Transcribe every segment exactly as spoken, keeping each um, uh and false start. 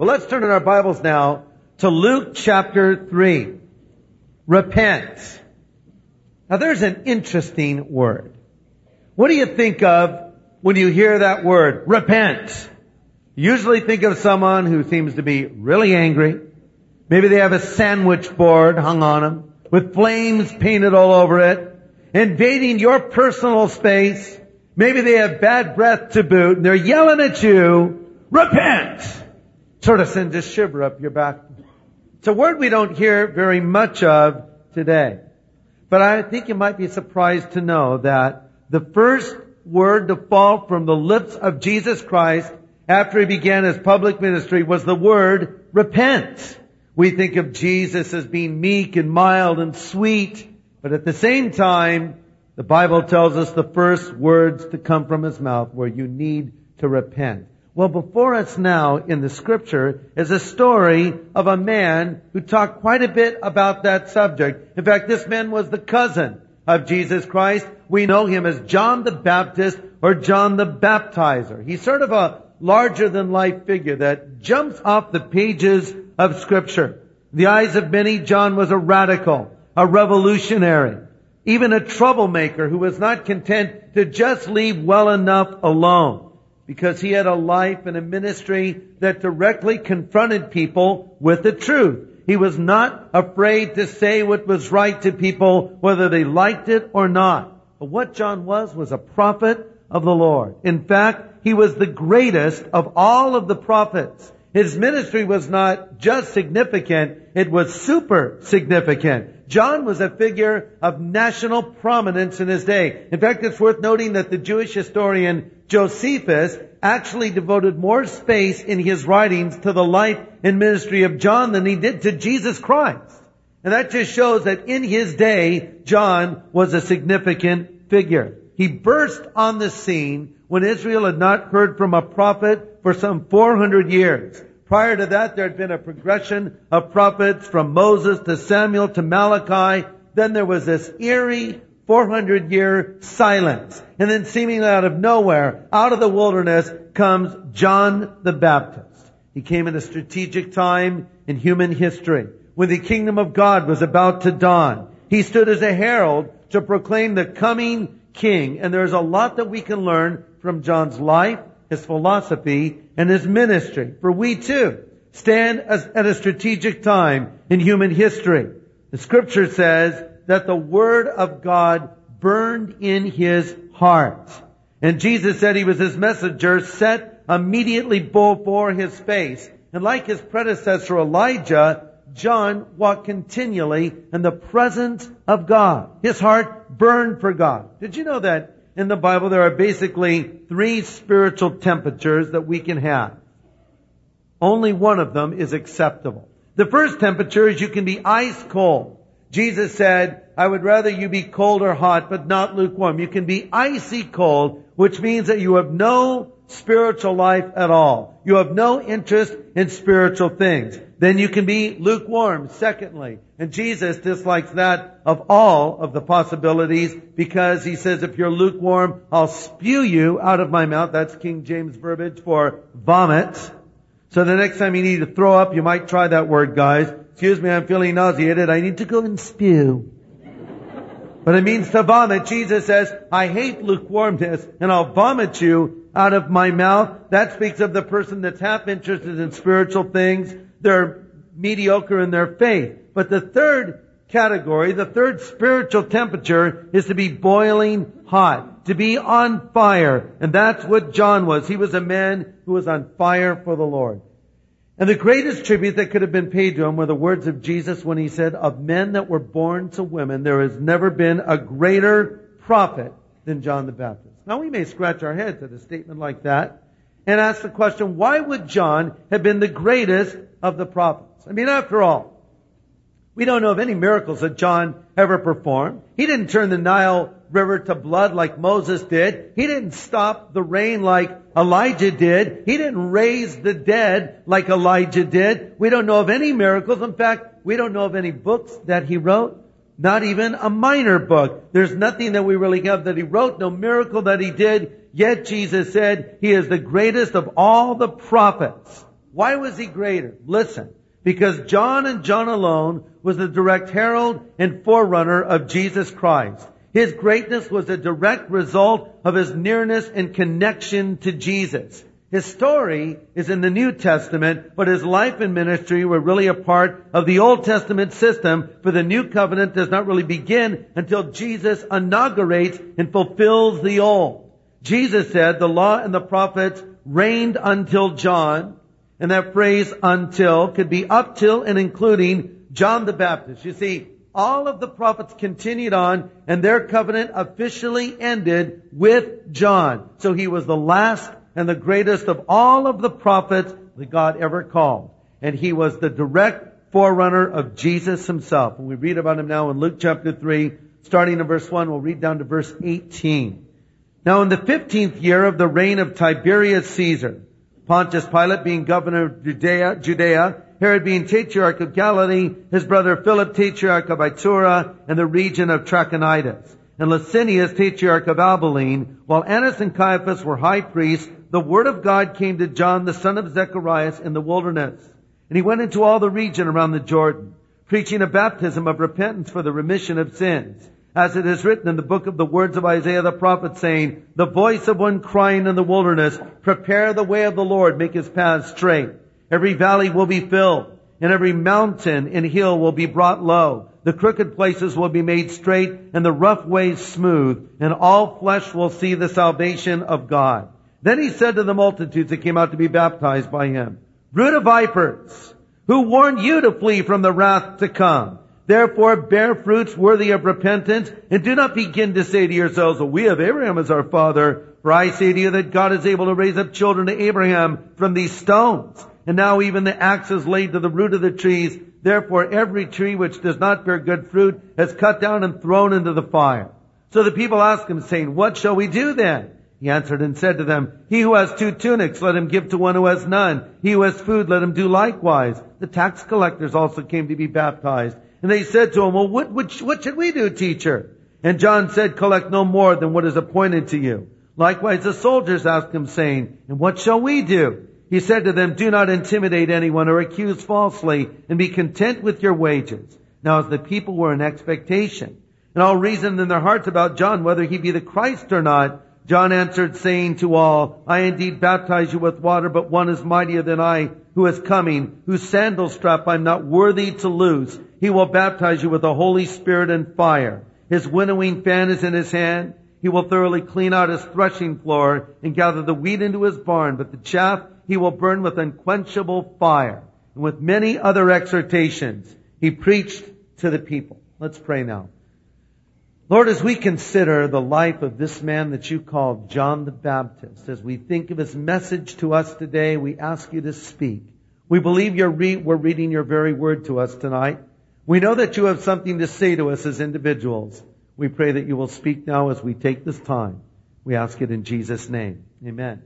Well, let's turn in our Bibles now to Luke chapter three. Repent. Now there's an interesting word. What do you think of when you hear that word, repent? You usually think of someone who seems to be really angry. Maybe they have a sandwich board hung on them with flames painted all over it, invading your personal space. Maybe they have bad breath to boot and they're yelling at you, repent! Sort of sends a shiver up your back. It's a word we don't hear very much of today. But I think you might be surprised to know that the first word to fall from the lips of Jesus Christ after he began his public ministry was the word repent. We think of Jesus as being meek and mild and sweet, but at the same time, the Bible tells us the first words to come from his mouth were, you need to repent. Well, before us now in the scripture is a story of a man who talked quite a bit about that subject. In fact, this man was the cousin of Jesus Christ. We know him as John the Baptist or John the Baptizer. He's sort of a larger-than-life figure that jumps off the pages of scripture. In the eyes of many, John was a radical, a revolutionary, even a troublemaker who was not content to just leave well enough alone, because he had a life and a ministry that directly confronted people with the truth. He was not afraid to say what was right to people, whether they liked it or not. But what John was, was a prophet of the Lord. In fact, he was the greatest of all of the prophets. His ministry was not just significant, it was super significant. John was a figure of national prominence in his day. In fact, it's worth noting that the Jewish historian Josephus actually devoted more space in his writings to the life and ministry of John than he did to Jesus Christ. And that just shows that in his day, John was a significant figure. He burst on the scene when Israel had not heard from a prophet for some four hundred years. Prior to that, there had been a progression of prophets from Moses to Samuel to Malachi. Then there was this eerie four hundred year silence. And then seemingly out of nowhere, out of the wilderness, comes John the Baptist. He came at a strategic time in human history when the kingdom of God was about to dawn. He stood as a herald to proclaim the coming king. And there's a lot that we can learn from John's life, his philosophy, and his ministry. For we too stand as, at a strategic time in human history. The scripture says that the word of God burned in his heart. And Jesus said he was his messenger set immediately before his face. And like his predecessor Elijah, John walked continually in the presence of God. His heart burned for God. Did you know that in the Bible there are basically three spiritual temperatures that we can have? Only one of them is acceptable. The first temperature is you can be ice cold. Jesus said, I would rather you be cold or hot, but not lukewarm. You can be icy cold, which means that you have no spiritual life at all. You have no interest in spiritual things. Then you can be lukewarm, secondly. And Jesus dislikes that of all of the possibilities because he says, if you're lukewarm, I'll spew you out of my mouth. That's King James verbiage for vomit. So the next time you need to throw up, you might try that word, guys. Excuse me, I'm feeling nauseated. I need to go and spew. But it means to vomit. Jesus says, I hate lukewarmness and I'll vomit you out of my mouth. That speaks of the person that's half interested in spiritual things. They're mediocre in their faith. But the third category, the third spiritual temperature is to be boiling hot, to be on fire. And that's what John was. He was a man who was on fire for the Lord. And the greatest tribute that could have been paid to him were the words of Jesus when he said, of men that were born to women, there has never been a greater prophet than John the Baptist. Now we may scratch our heads at a statement like that and ask the question, why would John have been the greatest of the prophets? I mean, after all, we don't know of any miracles that John ever performed. He didn't turn the Nile River to blood like Moses did. He didn't stop the rain like Elijah did. He didn't raise the dead like Elijah did. We don't know of any miracles. In fact, we don't know of any books that he wrote. Not even a minor book. There's nothing that we really have that he wrote, no miracle that he did. Yet Jesus said he is the greatest of all the prophets. Why was he greater? Listen, because John and John alone was the direct herald and forerunner of Jesus Christ. His greatness was a direct result of his nearness and connection to Jesus. His story is in the New Testament, but his life and ministry were really a part of the Old Testament system, for the New Covenant does not really begin until Jesus inaugurates and fulfills the Old. Jesus said the law and the prophets reigned until John, and that phrase until could be up till and including John the Baptist. You see, all of the prophets continued on, and their covenant officially ended with John. So he was the last and the greatest of all of the prophets that God ever called. And he was the direct forerunner of Jesus himself. And we read about him now in Luke chapter three, starting in verse one. We'll read down to verse eighteen. Now in the fifteenth year of the reign of Tiberius Caesar, Pontius Pilate being governor of Judea, Judea, Herod being tetrarch of Galilee, his brother Philip tetrarch of Iturea and the region of Trachonitis, and Lysanias tetrarch of Abilene, while Annas and Caiaphas were high priests, the word of God came to John, the son of Zechariah, in the wilderness. And he went into all the region around the Jordan, preaching a baptism of repentance for the remission of sins, as it is written in the book of the words of Isaiah the prophet, saying, the voice of one crying in the wilderness, prepare the way of the Lord, make his paths straight. Every valley will be filled, and every mountain and hill will be brought low. The crooked places will be made straight, and the rough ways smooth, and all flesh will see the salvation of God. Then he said to the multitudes that came out to be baptized by him, brood of vipers, who warned you to flee from the wrath to come? Therefore bear fruits worthy of repentance, and do not begin to say to yourselves, well, we have Abraham as our father. For I say to you that God is able to raise up children to Abraham from these stones. And now even the axe is laid to the root of the trees. Therefore every tree which does not bear good fruit is cut down and thrown into the fire. So the people asked him, saying, what shall we do then? He answered and said to them, he who has two tunics, let him give to one who has none. He who has food, let him do likewise. The tax collectors also came to be baptized. And they said to him, well, what, what, what should we do, teacher? And John said, collect no more than what is appointed to you. Likewise the soldiers asked him, saying, and what shall we do? He said to them, do not intimidate anyone or accuse falsely, and be content with your wages. Now as the people were in expectation, and all reasoned in their hearts about John, whether he be the Christ or not, John answered, saying to all, I indeed baptize you with water, but one is mightier than I, who is coming, whose sandal strap I am not worthy to loose. He will baptize you with the Holy Spirit and fire. His winnowing fan is in his hand. He will thoroughly clean out his threshing floor and gather the wheat into his barn, but the chaff he will burn with unquenchable fire. And with many other exhortations, he preached to the people. Let's pray now. Lord, as we consider the life of this man that you called John the Baptist, as we think of his message to us today, we ask you to speak. We believe you're re- we're reading your very word to us tonight. We know that you have something to say to us as individuals. We pray that you will speak now as we take this time. We ask it in Jesus' name. Amen.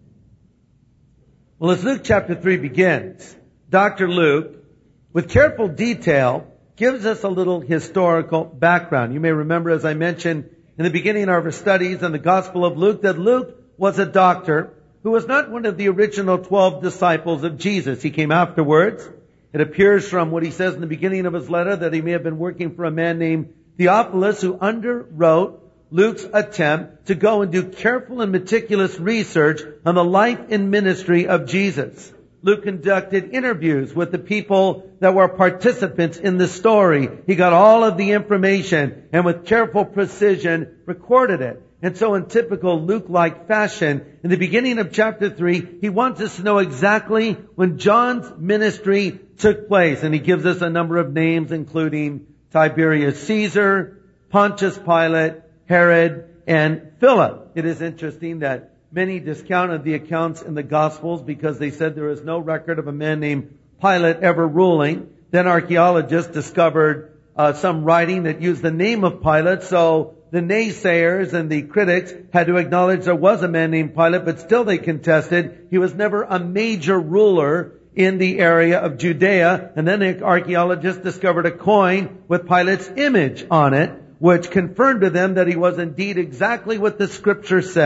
Well, as Luke chapter three begins, Doctor Luke, with careful detail, gives us a little historical background. You may remember, as I mentioned in the beginning of our studies in the Gospel of Luke, that Luke was a doctor who was not one of the original twelve disciples of Jesus. He came afterwards. It appears from what he says in the beginning of his letter that he may have been working for a man named Theophilus, who underwrote Luke's attempt to go and do careful and meticulous research on the life and ministry of Jesus. Luke conducted interviews with the people that were participants in the story. He got all of the information and with careful precision recorded it. And so in typical Luke-like fashion, in the beginning of chapter three, he wants us to know exactly when John's ministry took place. And he gives us a number of names, including Tiberius Caesar, Pontius Pilate, Herod, and Philip. It is interesting that many discounted the accounts in the Gospels because they said there is no record of a man named Pilate ever ruling. Then archaeologists discovered uh, some writing that used the name of Pilate, so the naysayers and the critics had to acknowledge there was a man named Pilate, but still they contested he was never a major ruler in the area of Judea. And then the archaeologists discovered a coin with Pilate's image on it, which confirmed to them that he was indeed exactly what the Scripture says.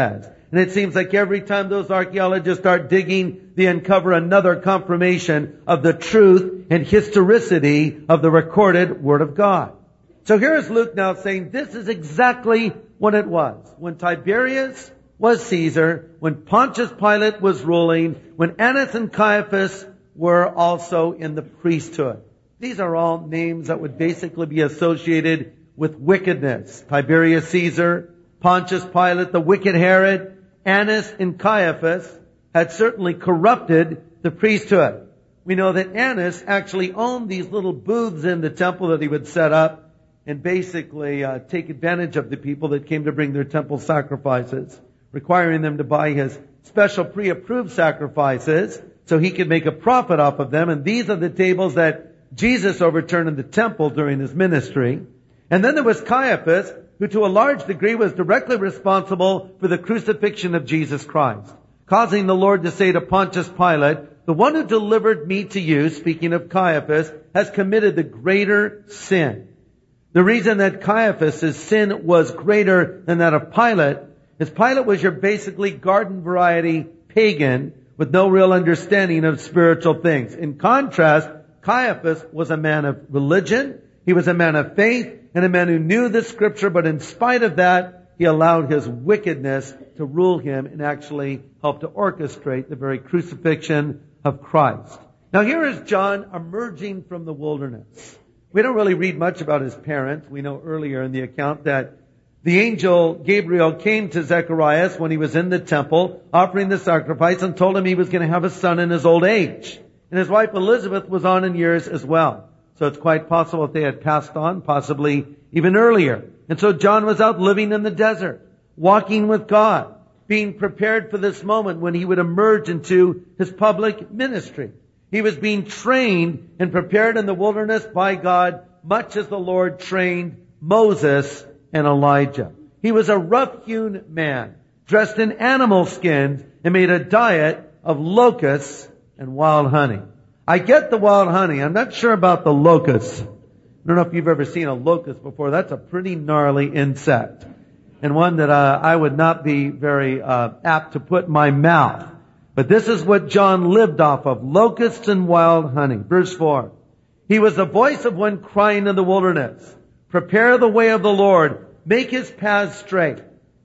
And it seems like every time those archaeologists start digging, they uncover another confirmation of the truth and historicity of the recorded Word of God. So here is Luke now saying this is exactly what it was. When Tiberius was Caesar, when Pontius Pilate was ruling, when Annas and Caiaphas were also in the priesthood. These are all names that would basically be associated with wickedness. Tiberius Caesar, Pontius Pilate, the wicked Herod, Annas and Caiaphas had certainly corrupted the priesthood. We know that Annas actually owned these little booths in the temple that he would set up and basically uh, take advantage of the people that came to bring their temple sacrifices, requiring them to buy his special pre-approved sacrifices so he could make a profit off of them. And these are the tables that Jesus overturned in the temple during his ministry. And then there was Caiaphas, who to a large degree was directly responsible for the crucifixion of Jesus Christ, causing the Lord to say to Pontius Pilate, the one who delivered me to you, speaking of Caiaphas, has committed the greater sin. The reason that Caiaphas' sin was greater than that of Pilate is Pilate was your basically garden variety pagan with no real understanding of spiritual things. In contrast, Caiaphas was a man of religion, he was a man of faith, and a man who knew the Scripture, but in spite of that, he allowed his wickedness to rule him and actually help to orchestrate the very crucifixion of Christ. Now here is John emerging from the wilderness. We don't really read much about his parents. We know earlier in the account that the angel Gabriel came to Zechariah when he was in the temple offering the sacrifice and told him he was going to have a son in his old age. And his wife Elizabeth was on in years as well. So it's quite possible that they had passed on, possibly even earlier. And so John was out living in the desert, walking with God, being prepared for this moment when he would emerge into his public ministry. He was being trained and prepared in the wilderness by God, much as the Lord trained Moses and Elijah. He was a rough-hewn man, dressed in animal skins, and made a diet of locusts and wild honey. I get the wild honey. I'm not sure about the locusts. I don't know if you've ever seen a locust before. That's a pretty gnarly insect, and one that uh, I would not be very uh, apt to put in my mouth. But this is what John lived off of, locusts and wild honey. Verse four. He was the voice of one crying in the wilderness, prepare the way of the Lord, make his paths straight.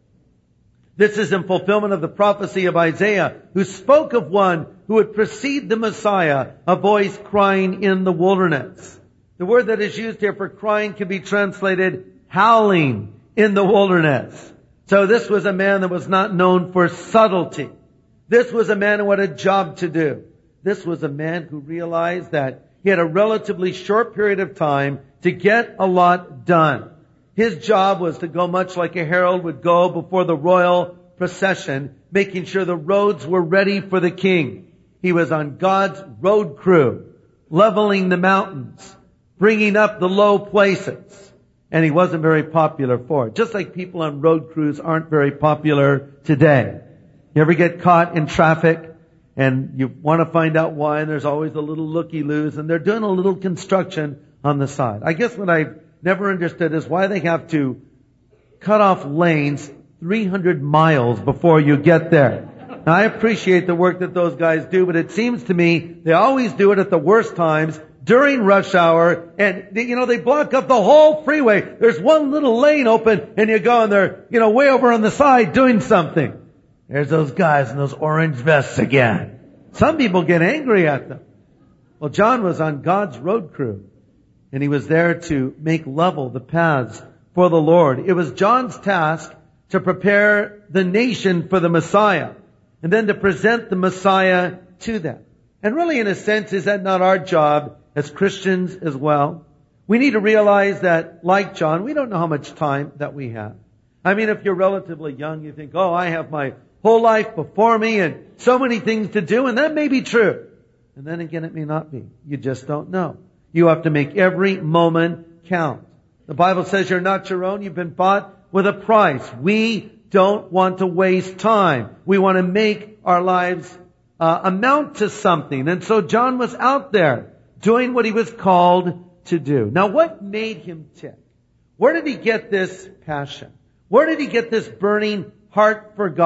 This is in fulfillment of the prophecy of Isaiah, who spoke of one who would precede the Messiah, a voice crying in the wilderness. The word that is used here for crying can be translated howling in the wilderness. So this was a man that was not known for subtlety. This was a man who had a job to do. This was a man who realized that he had a relatively short period of time to get a lot done. His job was to go much like a herald would go before the royal procession, making sure the roads were ready for the king. He was on God's road crew, leveling the mountains, bringing up the low places. And he wasn't very popular for it. Just like people on road crews aren't very popular today. You ever get caught in traffic and you want to find out why, and there's always a little looky-loos, and they're doing a little construction on the side. I guess what I've never understood is why they have to cut off lanes three hundred miles before you get there. Now, I appreciate the work that those guys do, but it seems to me they always do it at the worst times, during rush hour, and, you know, they block up the whole freeway. There's one little lane open, and you go and they're, you know, way over on the side doing something. There's those guys in those orange vests again. Some people get angry at them. Well, John was on God's road crew, and he was there to make level the paths for the Lord. It was John's task to prepare the nation for the Messiah, and then to present the Messiah to them. And really, in a sense, is that not our job as Christians as well? We need to realize that, like John, we don't know how much time that we have. I mean, if you're relatively young, you think, oh, I have my whole life before me and so many things to do, and that may be true. And then again, it may not be. You just don't know. You have to make every moment count. The Bible says you're not your own. You've been bought with a price. We don't want to waste time. We want to make our lives uh, amount to something. And so John was out there doing what he was called to do. Now, what made him tick? Where did he get this passion? Where did he get this burning heart for God?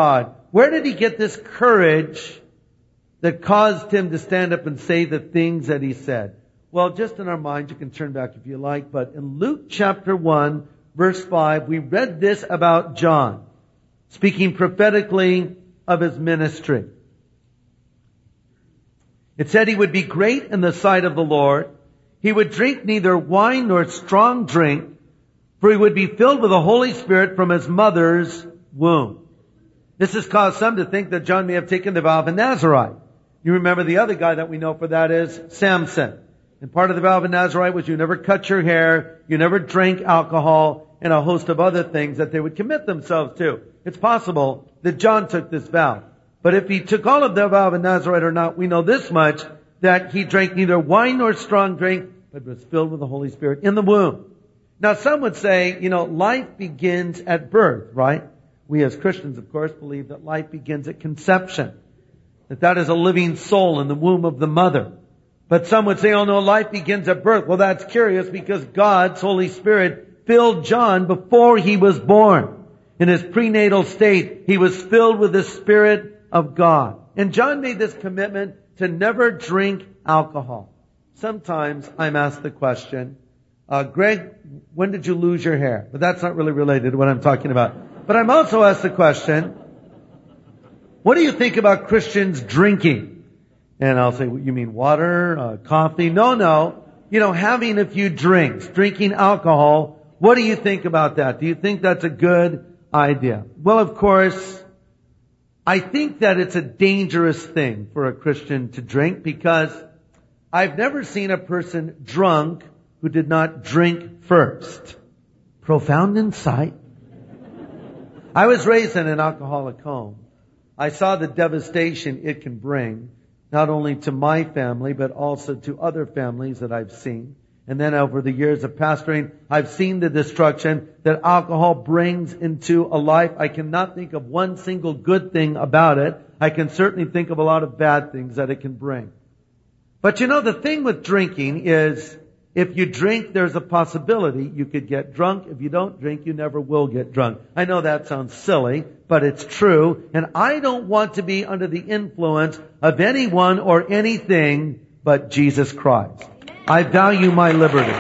Where did he get this courage that caused him to stand up and say the things that he said? Well, just in our minds, you can turn back if you like, but in Luke chapter one, verse five, we read this about John, speaking prophetically of his ministry. It said he would be great in the sight of the Lord. He would drink neither wine nor strong drink, for he would be filled with the Holy Spirit from his mother's womb. This has caused some to think that John may have taken the vow of a Nazirite. You remember the other guy that we know for that is Samson. And part of the vow of a Nazirite was you never cut your hair, you never drank alcohol, and a host of other things that they would commit themselves to. It's possible that John took this vow. But if he took all of the vow of a Nazirite or not, we know this much, that he drank neither wine nor strong drink, but was filled with the Holy Spirit in the womb. Now some would say, you know, life begins at birth, right? We as Christians, of course, believe that life begins at conception. That that is a living soul in the womb of the mother. But some would say, oh no, life begins at birth. Well, that's curious because God's Holy Spirit filled John before he was born. In his prenatal state, he was filled with the Spirit of God. And John made this commitment to never drink alcohol. Sometimes I'm asked the question, uh, Greg, when did you lose your hair? But that's not really related to what I'm talking about. But I'm also asked the question, what do you think about Christians drinking? And I'll say, you mean water, uh, coffee? No, no. You know, having a few drinks, drinking alcohol. What do you think about that? Do you think that's a good idea? Well, of course, I think that it's a dangerous thing for a Christian to drink because I've never seen a person drunk who did not drink first. Profound insight. I was raised in an alcoholic home. I saw the devastation it can bring, not only to my family, but also to other families that I've seen. And then over the years of pastoring, I've seen the destruction that alcohol brings into a life. I cannot think of one single good thing about it. I can certainly think of a lot of bad things that it can bring. But you know, the thing with drinking is, if you drink, there's a possibility you could get drunk. If you don't drink, you never will get drunk. I know that sounds silly, but it's true. And I don't want to be under the influence of anyone or anything but Jesus Christ. I value my liberty.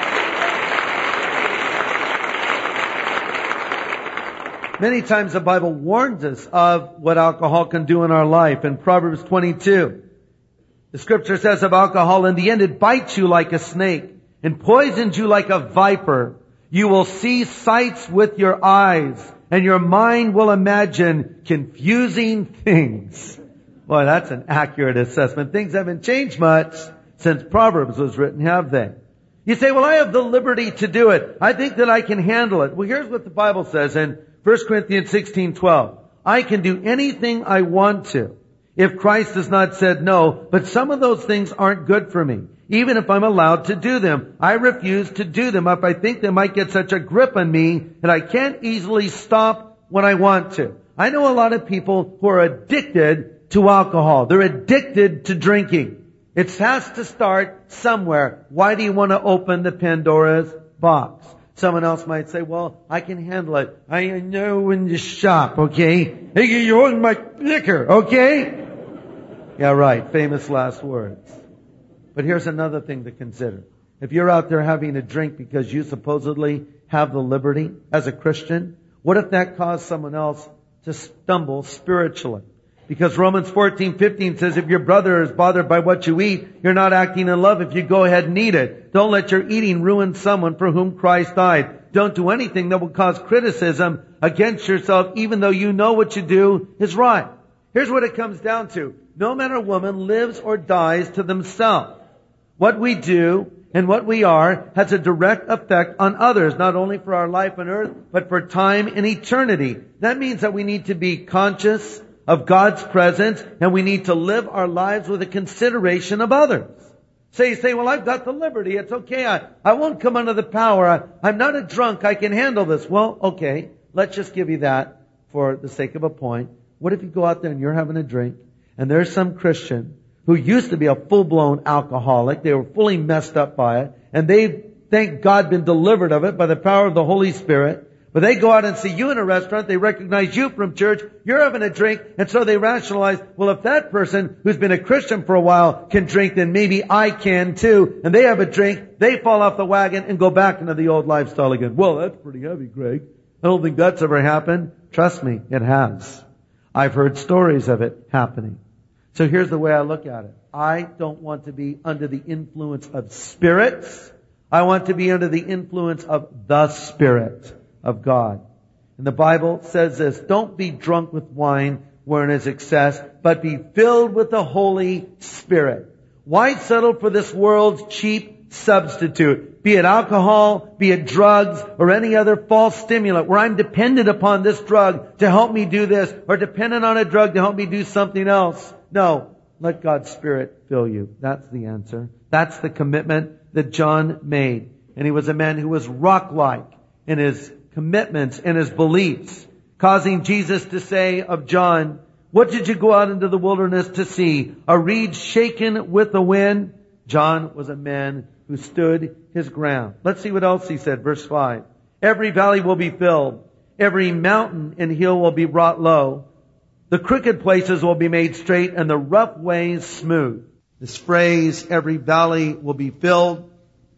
Many times the Bible warns us of what alcohol can do in our life. In Proverbs twenty-two, the scripture says of alcohol, in the end it bites you like a snake and poisons you like a viper. You will see sights with your eyes and your mind will imagine confusing things. Boy, that's an accurate assessment. Things haven't changed much since Proverbs was written, have they? You say, well, I have the liberty to do it. I think that I can handle it. Well, here's what the Bible says in First Corinthians sixteen twelve. I can do anything I want to if Christ has not said no, but some of those things aren't good for me. Even if I'm allowed to do them, I refuse to do them if I think they might get such a grip on me that I can't easily stop when I want to. I know a lot of people who are addicted to alcohol. They're addicted to drinking. It has to start somewhere. Why do you want to open the Pandora's box? Someone else might say, well, I can handle it. I know when to shop, okay? Hey, you want my liquor, okay? Yeah, right. Famous last words. But here's another thing to consider. If you're out there having a drink because you supposedly have the liberty as a Christian, what if that caused someone else to stumble spiritually? Because Romans fourteen fifteen says, if your brother is bothered by what you eat, you're not acting in love if you go ahead and eat it. Don't let your eating ruin someone for whom Christ died. Don't do anything that will cause criticism against yourself, even though you know what you do is right. Here's what it comes down to. No man or woman lives or dies to themselves. What we do and what we are has a direct effect on others, not only for our life on earth, but for time and eternity. That means that we need to be conscious of God's presence, and we need to live our lives with a consideration of others. So you say, well, I've got the liberty. It's okay. I, I won't come under the power. I, I'm not a drunk. I can handle this. Well, okay. Let's just give you that for the sake of a point. What if you go out there and you're having a drink, and there's some Christian who used to be a full-blown alcoholic. They were fully messed up by it, and they've, thank God, been delivered of it by the power of the Holy Spirit. But they go out and see you in a restaurant, they recognize you from church, you're having a drink, and so they rationalize, well, if that person who's been a Christian for a while can drink, then maybe I can too. And they have a drink, they fall off the wagon and go back into the old lifestyle again. Well, that's pretty heavy, Greg. I don't think that's ever happened. Trust me, it has. I've heard stories of it happening. So here's the way I look at it. I don't want to be under the influence of spirits. I want to be under the influence of the Spirit of God. And the Bible says this, don't be drunk with wine wherein is excess, but be filled with the Holy Spirit. Why settle for this world's cheap substitute? Be it alcohol, be it drugs, or any other false stimulant where I'm dependent upon this drug to help me do this, or dependent on a drug to help me do something else. No, let God's Spirit fill you. That's the answer. That's the commitment that John made. And he was a man who was rock-like in his commitments and his beliefs, causing Jesus to say of John, what did you go out into the wilderness to see? A reed shaken with the wind? John was a man who stood his ground. Let's see what else he said. Verse five. Every valley will be filled. Every mountain and hill will be brought low. The crooked places will be made straight and the rough ways smooth. This phrase, every valley will be filled,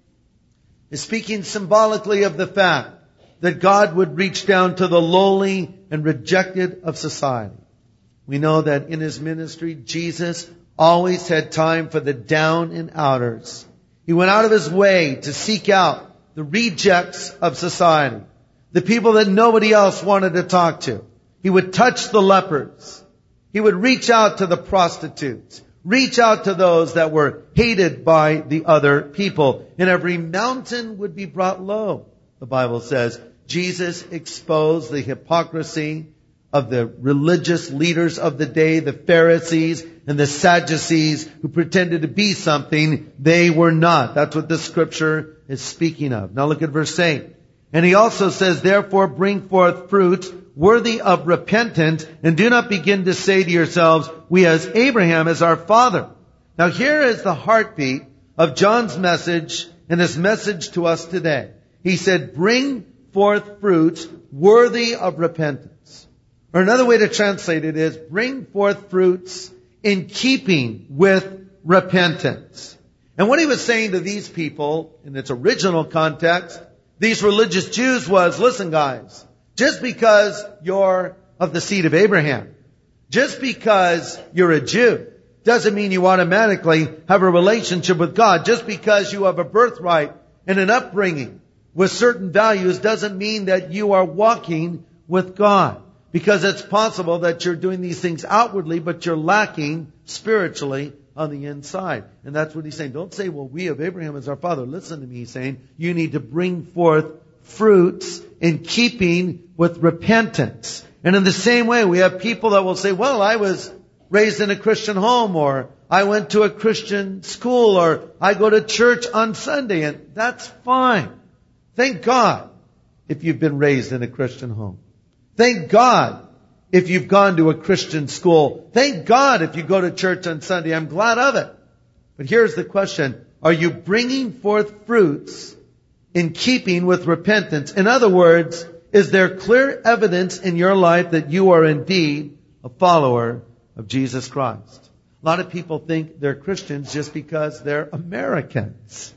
is speaking symbolically of the fact that God would reach down to the lowly and rejected of society. We know that in His ministry, Jesus always had time for the down and outers. He went out of His way to seek out the rejects of society, the people that nobody else wanted to talk to. He would touch the lepers. He would reach out to the prostitutes, reach out to those that were hated by the other people. And every mountain would be brought low, the Bible says. Jesus exposed the hypocrisy of the religious leaders of the day, the Pharisees and the Sadducees, who pretended to be something they were not. That's what this scripture is speaking of. Now look at verse eight. And he also says, therefore bring forth fruit worthy of repentance, and do not begin to say to yourselves, we as Abraham as our father. Now here is the heartbeat of John's message and his message to us today. He said, bring forth fruits worthy of repentance. Or another way to translate it is, bring forth fruits in keeping with repentance. And what he was saying to these people, in its original context, these religious Jews was, listen guys, just because you're of the seed of Abraham, just because you're a Jew, doesn't mean you automatically have a relationship with God. Just because you have a birthright and an upbringing with certain values doesn't mean that you are walking with God. Because it's possible that you're doing these things outwardly, but you're lacking spiritually on the inside. And that's what he's saying. Don't say, well, we of Abraham as our father. Listen to me. He's saying, you need to bring forth fruits in keeping with repentance. And in the same way, we have people that will say, well, I was raised in a Christian home, or I went to a Christian school, or I go to church on Sunday. And that's fine. Thank God if you've been raised in a Christian home. Thank God if you've gone to a Christian school. Thank God if you go to church on Sunday. I'm glad of it. But here's the question. Are you bringing forth fruits in keeping with repentance? In other words, is there clear evidence in your life that you are indeed a follower of Jesus Christ? A lot of people think they're Christians just because they're Americans.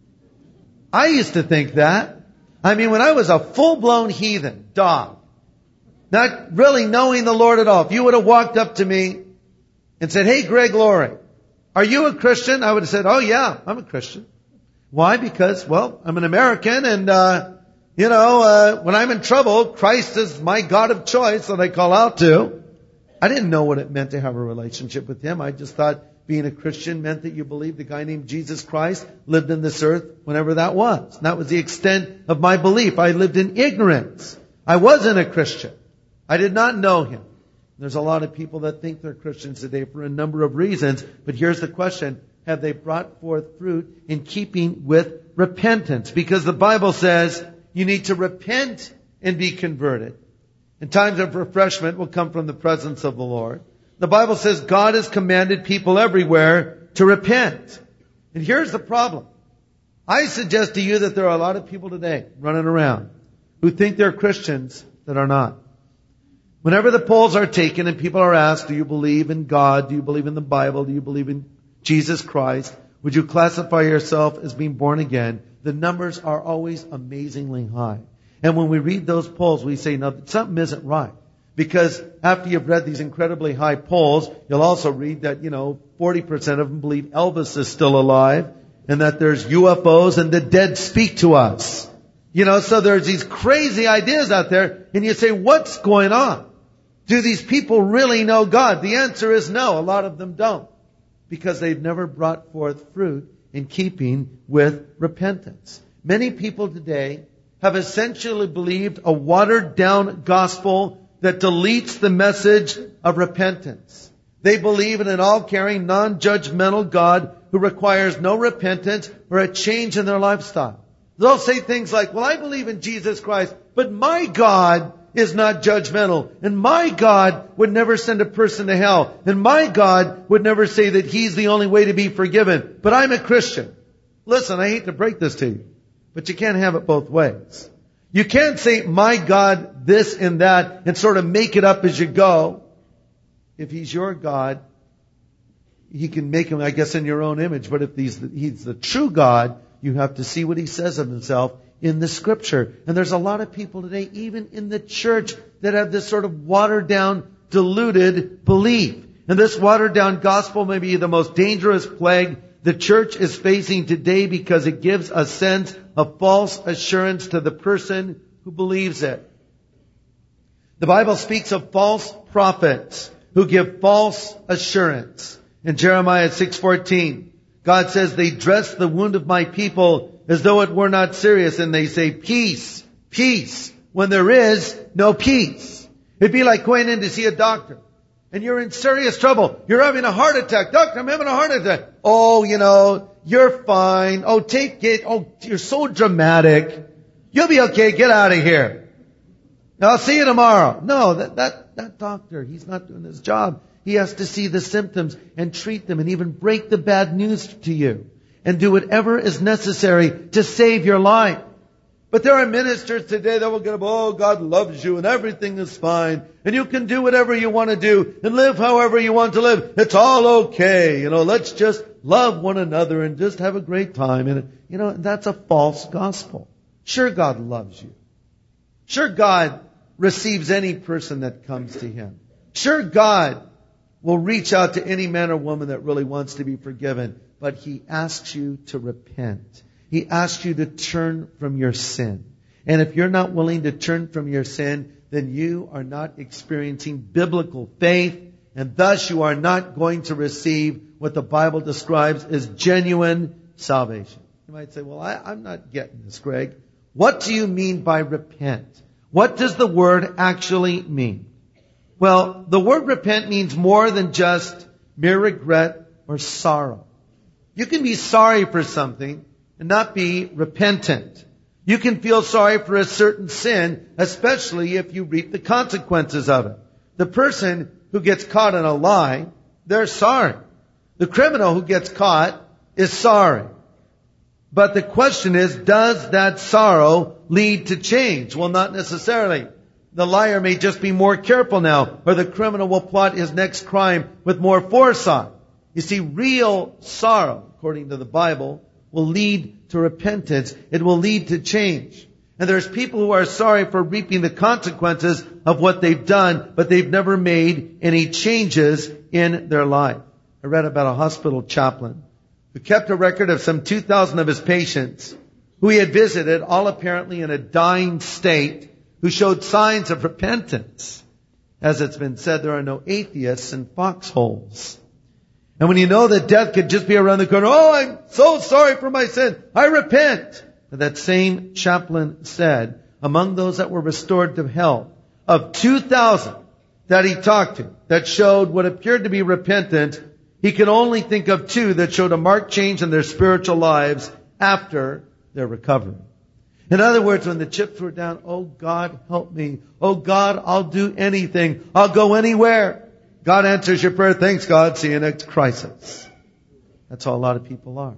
I used to think that. I mean, when I was a full-blown heathen dog, not really knowing the Lord at all, if you would have walked up to me and said, hey, Greg Laurie, are you a Christian? I would have said, oh yeah, I'm a Christian. Why? Because, well, I'm an American, and, uh, you know, uh, when I'm in trouble, Christ is my God of choice that I call out to. I didn't know what it meant to have a relationship with Him. I just thought being a Christian meant that you believed the guy named Jesus Christ lived in this earth whenever that was. And that was the extent of my belief. I lived in ignorance. I wasn't a Christian. I did not know Him. There's a lot of people that think they're Christians today for a number of reasons. But here's the question. Have they brought forth fruit in keeping with repentance? Because the Bible says you need to repent and be converted. And times of refreshment will come from the presence of the Lord. The Bible says God has commanded people everywhere to repent. And here's the problem. I suggest to you that there are a lot of people today running around who think they're Christians that are not. Whenever the polls are taken and people are asked, do you believe in God? Do you believe in the Bible? Do you believe in Jesus Christ? Would you classify yourself as being born again? The numbers are always amazingly high. And when we read those polls, we say, no, something isn't right. Because after you've read these incredibly high polls, you'll also read that, you know, forty percent of them believe Elvis is still alive and that there's U F Os and the dead speak to us. You know, so there's these crazy ideas out there and you say, what's going on? Do these people really know God? The answer is no. A lot of them don't. Because they've never brought forth fruit in keeping with repentance. Many people today have essentially believed a watered down gospel that deletes the message of repentance. They believe in an all-caring, non-judgmental God who requires no repentance or a change in their lifestyle. They'll say things like, well, I believe in Jesus Christ, but my God is not judgmental. And my God would never send a person to hell. And my God would never say that He's the only way to be forgiven. But I'm a Christian. Listen, I hate to break this to you, but you can't have it both ways. You can't say, my God, this and that, and sort of make it up as you go. If He's your God, He can make Him, I guess, in your own image. But if He's the, he's the true God, you have to see what He says of Himself in the Scripture. And there's a lot of people today, even in the church, that have this sort of watered down, diluted belief. And this watered down gospel may be the most dangerous plague the church is facing today because it gives a sense of false assurance to the person who believes it. The Bible speaks of false prophets who give false assurance. In Jeremiah six fourteen, God says, they dress the wound of my people as though it were not serious, and they say, peace, peace, when there is no peace. It'd be like going in to see a doctor, and you're in serious trouble. You're having a heart attack. Doctor, I'm having a heart attack. Oh, you know, you're fine. Oh, take it. Oh, you're so dramatic. You'll be okay. Get out of here. I'll see you tomorrow. No, that, that, that doctor, he's not doing his job. He has to see the symptoms and treat them and even break the bad news to you and do whatever is necessary to save your life. But there are ministers today that will get up, oh, God loves you and everything is fine. And you can do whatever you want to do and live however you want to live. It's all okay. You know, let's just love one another and just have a great time. And, you know, that's a false gospel. Sure, God loves you. Sure, God receives any person that comes to Him. Sure, God will reach out to any man or woman that really wants to be forgiven. But He asks you to repent. He asks you to turn from your sin. And if you're not willing to turn from your sin, then you are not experiencing biblical faith, and thus you are not going to receive what the Bible describes as genuine salvation. You might say, well, I, I'm not getting this, Greg. What do you mean by repent? What does the word actually mean? Well, the word repent means more than just mere regret or sorrow. You can be sorry for something and not be repentant. You can feel sorry for a certain sin, especially if you reap the consequences of it. The person who gets caught in a lie, they're sorry. The criminal who gets caught is sorry. But the question is, does that sorrow lead to change? Well, not necessarily. The liar may just be more careful now, or the criminal will plot his next crime with more foresight. You see, real sorrow, according to the Bible, will lead to repentance. It will lead to change. And there's people who are sorry for reaping the consequences of what they've done, but they've never made any changes in their life. I read about a hospital chaplain who kept a record of some two thousand of his patients who he had visited, all apparently in a dying state, who showed signs of repentance. As it's been said, there are no atheists in foxholes. And when you know that death could just be around the corner, oh, I'm so sorry for my sin, I repent. And that same chaplain said, among those that were restored to health, of two thousand that he talked to, that showed what appeared to be repentance, he could only think of two that showed a marked change in their spiritual lives after their recovery. In other words, when the chips were down, oh God, help me. Oh God, I'll do anything. I'll go anywhere. God answers your prayer. Thanks, God. See you next crisis. That's how a lot of people are.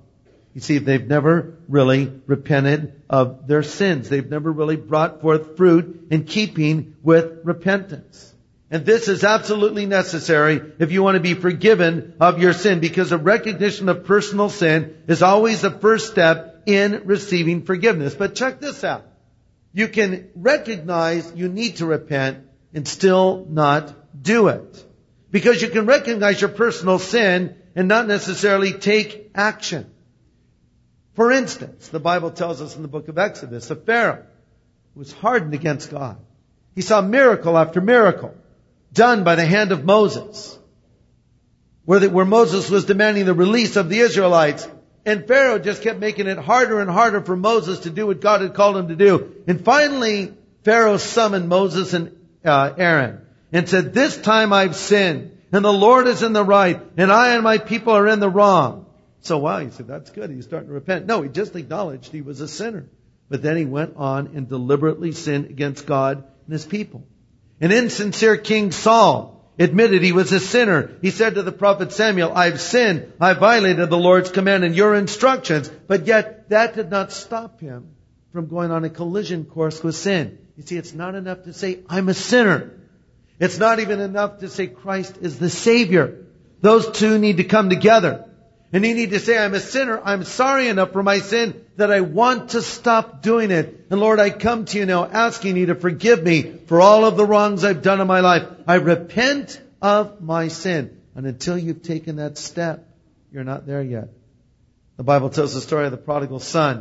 You see, they've never really repented of their sins. They've never really brought forth fruit in keeping with repentance. And this is absolutely necessary if you want to be forgiven of your sin, because a recognition of personal sin is always the first step in receiving forgiveness. But check this out. You can recognize you need to repent and still not do it. Because you can recognize your personal sin and not necessarily take action. For instance, the Bible tells us in the book of Exodus, of Pharaoh, who was hardened against God. He saw miracle after miracle done by the hand of Moses, where, the, where Moses was demanding the release of the Israelites. And Pharaoh just kept making it harder and harder for Moses to do what God had called him to do. And finally, Pharaoh summoned Moses and uh, Aaron and said, "This time I've sinned, and the Lord is in the right, and I and my people are in the wrong." So wow, he said, that's good. He's starting to repent. No, he just acknowledged he was a sinner. But then he went on and deliberately sinned against God and His people. An insincere King Saul admitted he was a sinner. He said to the prophet Samuel, "I've sinned. I violated the Lord's command and your instructions." But yet that did not stop him from going on a collision course with sin. You see, it's not enough to say, "I'm a sinner." It's not even enough to say Christ is the Savior. Those two need to come together. And you need to say, "I'm a sinner. I'm sorry enough for my sin that I want to stop doing it. And Lord, I come to you now asking you to forgive me for all of the wrongs I've done in my life. I repent of my sin." And until you've taken that step, you're not there yet. The Bible tells the story of the prodigal son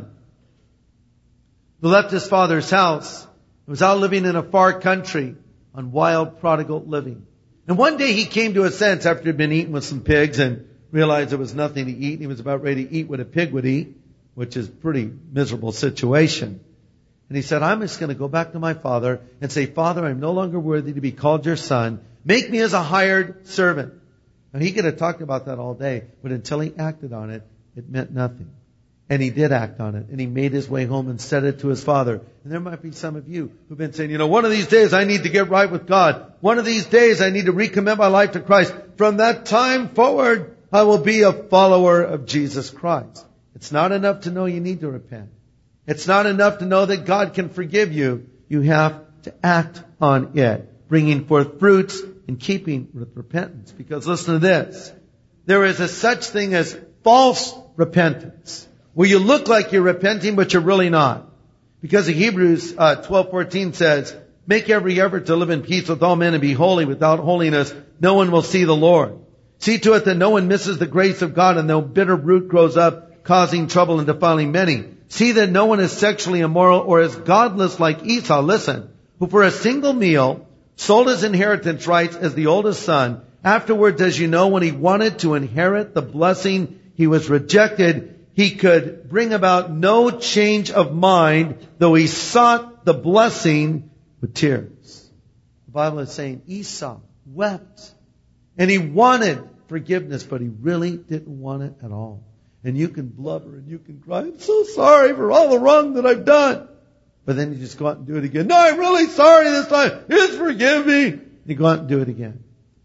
who left his father's house and was out living in a far country on wild prodigal living. And one day he came to a sense after he'd been eating with some pigs and realized there was nothing to eat. He was about ready to eat what a pig would eat, which is a pretty miserable situation. And he said, "I'm just going to go back to my father and say, 'Father, I'm no longer worthy to be called your son. Make me as a hired servant.'" And he could have talked about that all day, but until he acted on it, it meant nothing. And he did act on it, and he made his way home and said it to his father. And there might be some of you who've been saying, "You know, one of these days I need to get right with God. One of these days I need to recommit my life to Christ. From that time forward, I will be a follower of Jesus Christ." It's not enough to know you need to repent. It's not enough to know that God can forgive you. You have to act on it, bringing forth fruits in keeping with repentance. Because listen to this. There is a such thing as false repentance, where you look like you're repenting, but you're really not. Because Hebrews uh, twelve fourteen says, "Make every effort to live in peace with all men and be holy. Without holiness, no one will see the Lord. See to it that no one misses the grace of God and no bitter root grows up, causing trouble and defiling many. See that no one is sexually immoral or is godless like Esau," listen, "who for a single meal sold his inheritance rights as the oldest son. Afterwards, as you know, when he wanted to inherit the blessing, he was rejected. He could bring about no change of mind, though he sought the blessing with tears." The Bible is saying Esau wept. And he wanted forgiveness, but he really didn't want it at all. And you can blubber and you can cry, "I'm so sorry for all the wrong that I've done." But then you just go out and do it again. "No, I'm really sorry this time. Just forgive me." You go out and do it again.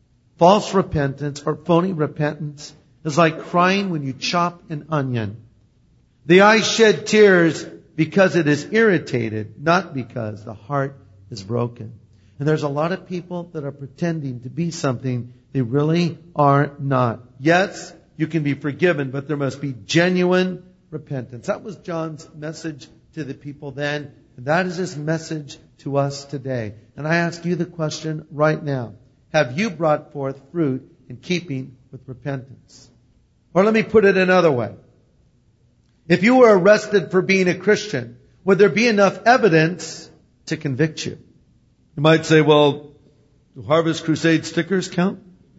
False repentance or phony repentance is like crying when you chop an onion. The eye shed tears because it is irritated, not because the heart is broken. And there's a lot of people that are pretending to be something they really are not. Yes, you can be forgiven, but there must be genuine repentance. That was John's message to the people then, and that is his message to us today. And I ask you the question right now. Have you brought forth fruit in keeping with repentance? Or let me put it another way. If you were arrested for being a Christian, would there be enough evidence to convict you? You might say, "Well, do Harvest Crusade stickers count?"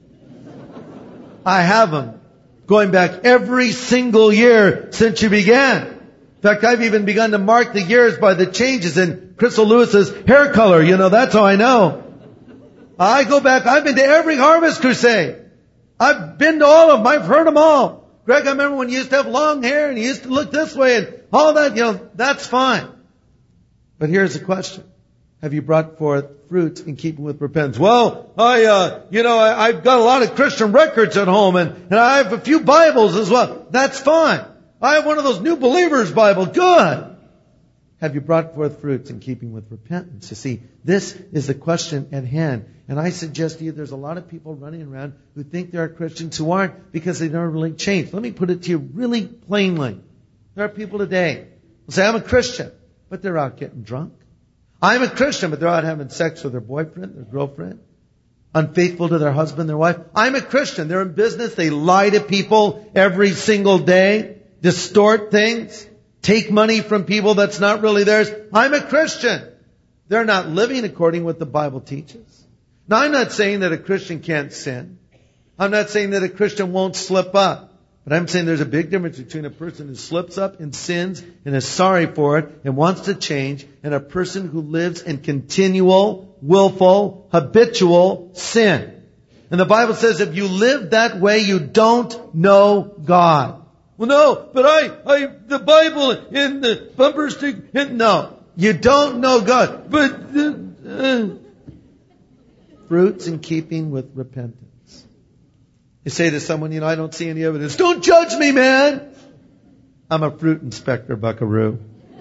I have them going back every single year since you began. In fact, I've even begun to mark the years by the changes in Crystal Lewis's hair color. You know, that's how I know. I go back, I've been to every Harvest Crusade. I've been to all of them. I've heard them all. Greg, I remember when you used to have long hair and you used to look this way and all that, you know, that's fine. But here's the question. Have you brought forth fruit in keeping with repentance? "Well, I, uh, you know, I, I've got a lot of Christian records at home and, and I have a few Bibles as well." That's fine. I have one of those New Believers Bible. Good. Have you brought forth fruits in keeping with repentance? You see, this is the question at hand. And I suggest to you there's a lot of people running around who think they are Christians who aren't because they've never really changed. Let me put it to you really plainly. There are people today who say, I'm a Christian, but they're out getting drunk. I'm a Christian, but they're out having sex with their boyfriend, their girlfriend, unfaithful to their husband, their wife. I'm a Christian. They're in business. They lie to people every single day, distort things, take money from people that's not really theirs. I'm a Christian. They're not living according to what the Bible teaches. Now, I'm not saying that a Christian can't sin. I'm not saying that a Christian won't slip up. But I'm saying there's a big difference between a person who slips up and sins and is sorry for it and wants to change, and a person who lives in continual, willful, habitual sin. And the Bible says if you live that way, you don't know God. Well, no, but I, I, the Bible in the bumper sticker, no. You don't know God. But, uh, uh, fruits in keeping with repentance. You say to someone, you know, I don't see any evidence. Don't judge me, man. I'm a fruit inspector, buckaroo.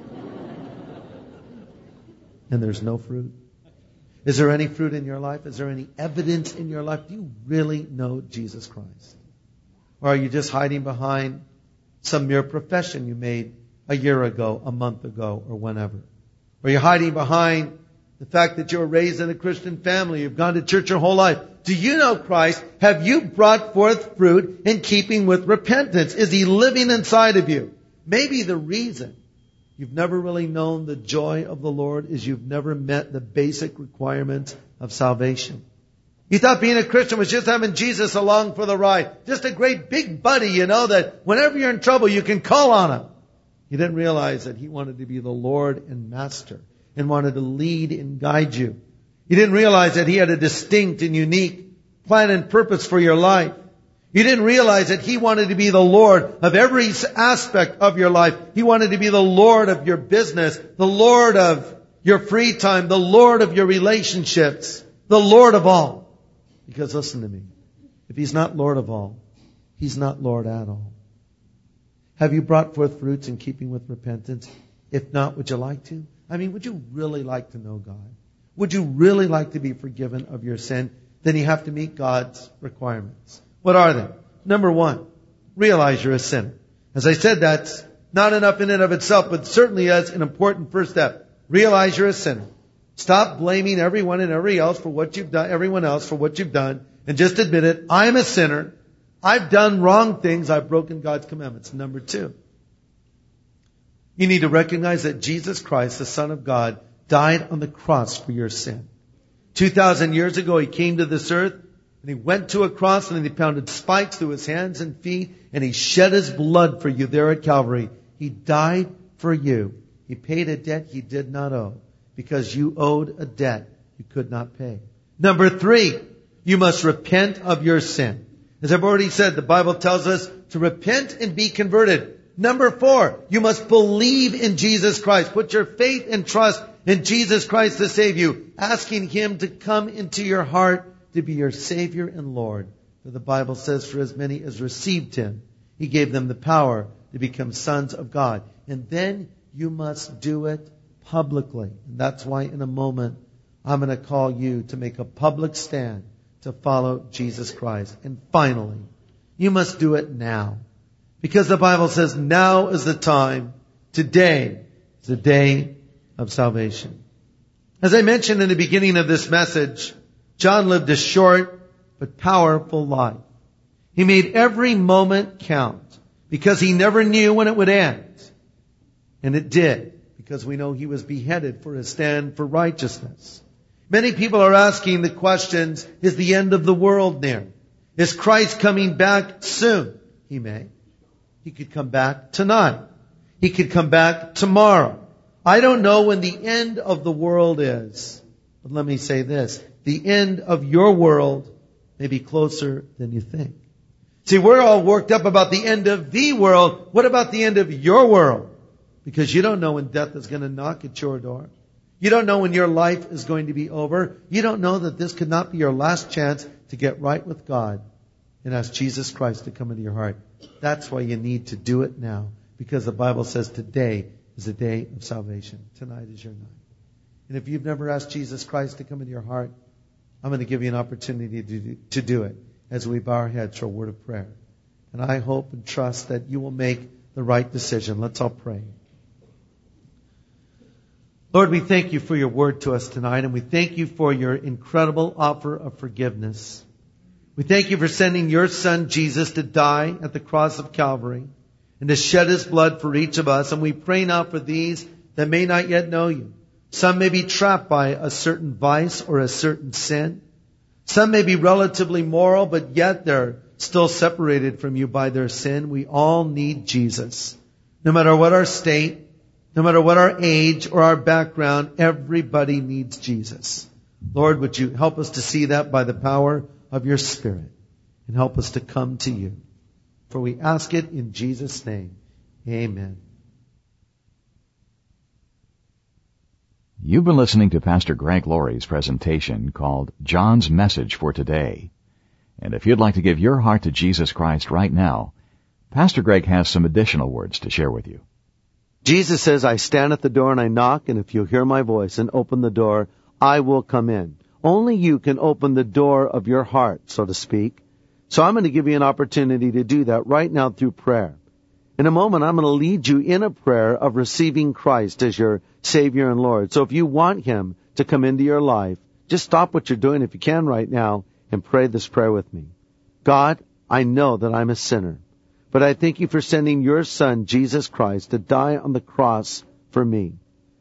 And there's no fruit. Is there any fruit in your life? Is there any evidence in your life? Do you really know Jesus Christ? Or are you just hiding behind some mere profession you made a year ago, a month ago, or whenever? Or you're hiding behind the fact that you were raised in a Christian family. You've gone to church your whole life. Do you know Christ? Have you brought forth fruit in keeping with repentance? Is He living inside of you? Maybe the reason you've never really known the joy of the Lord is you've never met the basic requirements of salvation. You thought being a Christian was just having Jesus along for the ride. Just a great big buddy, you know, that whenever you're in trouble, you can call on Him. You didn't realize that He wanted to be the Lord and Master and wanted to lead and guide you. You didn't realize that He had a distinct and unique plan and purpose for your life. You didn't realize that He wanted to be the Lord of every aspect of your life. He wanted to be the Lord of your business, the Lord of your free time, the Lord of your relationships, the Lord of all. Because listen to me, if He's not Lord of all, He's not Lord at all. Have you brought forth fruits in keeping with repentance? If not, would you like to? I mean, would you really like to know God? Would you really like to be forgiven of your sin? Then you have to meet God's requirements. What are they? Number one, realize you're a sinner. As I said, that's not enough in and of itself, but certainly as an important first step. Realize you're a sinner. Stop blaming everyone and every else for what you've done, everyone else for what you've done, and just admit it. I'm a sinner. I've done wrong things. I've broken God's commandments. Number two, you need to recognize that Jesus Christ, the Son of God, died on the cross for your sin. Two thousand years ago, He came to this earth, and He went to a cross, and He pounded spikes through His hands and feet, and He shed His blood for you there at Calvary. He died for you. He paid a debt He did not owe, because you owed a debt you could not pay. Number three, you must repent of your sin. As I've already said, the Bible tells us to repent and be converted. Number four, you must believe in Jesus Christ. Put your faith and trust in Jesus Christ to save you, asking Him to come into your heart to be your Savior and Lord. For the Bible says, for as many as received Him, He gave them the power to become sons of God. And then you must do it publicly. And that's why in a moment, I'm going to call you to make a public stand to follow Jesus Christ. And finally, you must do it now. Because the Bible says now is the time. Today is the day of salvation. As I mentioned in the beginning of this message, John lived a short but powerful life. He made every moment count because he never knew when it would end. And it did, because we know he was beheaded for his stand for righteousness. Many people are asking the questions, is the end of the world near? Is Christ coming back soon? He may. He could come back tonight. He could come back tomorrow. I don't know when the end of the world is. But let me say this. The end of your world may be closer than you think. See, we're all worked up about the end of the world. What about the end of your world? Because you don't know when death is going to knock at your door. You don't know when your life is going to be over. You don't know that this could not be your last chance to get right with God and ask Jesus Christ to come into your heart. That's why you need to do it now. because the Bible says today is the day of salvation. Tonight is your night. And if you've never asked Jesus Christ to come into your heart, I'm going to give you an opportunity to do, to do it as we bow our heads for a word of prayer. And I hope and trust that you will make the right decision. Let's all pray. Lord, we thank you for your word to us tonight, and we thank you for your incredible offer of forgiveness. We thank you for sending your Son, Jesus, to die at the cross of Calvary and to shed his blood for each of us. And we pray now for these that may not yet know you. Some may be trapped by a certain vice or a certain sin. Some may be relatively moral, but yet they're still separated from you by their sin. We all need Jesus. No matter what our state, no matter what our age or our background, everybody needs Jesus. Lord, would you help us to see that by the power of your Spirit and help us to come to you. For we ask it in Jesus' name. Amen. You've been listening to Pastor Greg Laurie's presentation called John's Message for Today. And if you'd like to give your heart to Jesus Christ right now, Pastor Greg has some additional words to share with you. Jesus says, I stand at the door and I knock, and if you hear my voice and open the door, I will come in. Only you can open the door of your heart, so to speak. So I'm going to give you an opportunity to do that right now through prayer. In a moment, I'm going to lead you in a prayer of receiving Christ as your Savior and Lord. So if you want him to come into your life, just stop what you're doing if you can right now and pray this prayer with me. God, I know that I'm a sinner, but I thank you for sending your Son, Jesus Christ, to die on the cross for me.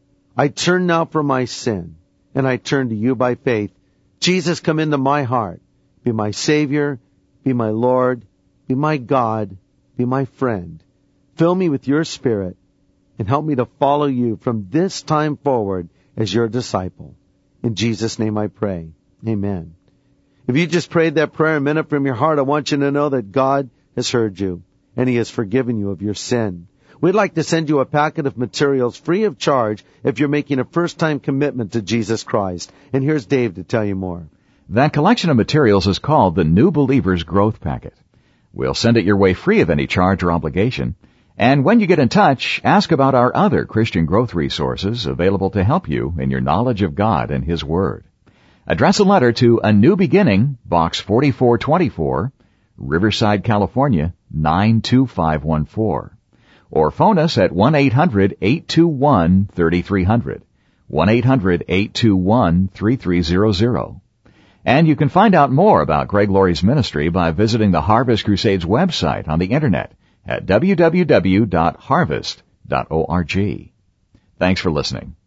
I turn now from my sin, and I turn to you by faith. Jesus, come into my heart. Be my Savior, be my Lord, be my God, be my friend. Fill me with your Spirit and help me to follow you from this time forward as your disciple. In Jesus' name I pray. Amen. If you just prayed that prayer a minute from your heart, I want you to know that God has heard you and he has forgiven you of your sin. We'd like to send you a packet of materials free of charge if you're making a first-time commitment to Jesus Christ. And here's Dave to tell you more. That collection of materials is called the New Believer's Growth Packet. We'll send it your way free of any charge or obligation. And when you get in touch, ask about our other Christian growth resources available to help you in your knowledge of God and his Word. Address a letter to A New Beginning, Box forty-four twenty-four, Riverside, California, nine two five one four. Or phone us at one eight hundred eight two one three three zero zero, one eight hundred eight two one three three zero zero. And you can find out more about Greg Laurie's ministry by visiting the Harvest Crusades website on the Internet at w w w dot harvest dot org. Thanks for listening.